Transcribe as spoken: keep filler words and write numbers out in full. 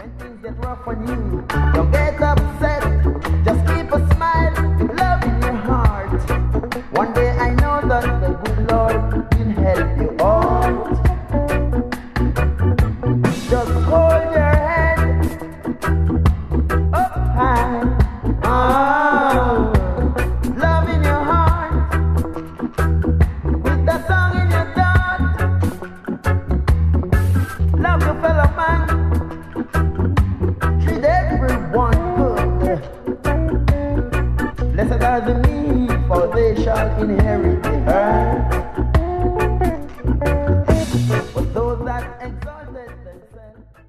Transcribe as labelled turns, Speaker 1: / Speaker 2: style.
Speaker 1: things get rough on you, don't get upset. Just keep a smile, love in your heart. One day I know that the good Lord will help you out. Just hold your head up high. Oh, love in your heart, with the song in your thought. Love your fellow man, treat everyone good. Blessed are the meek, for they shall inherit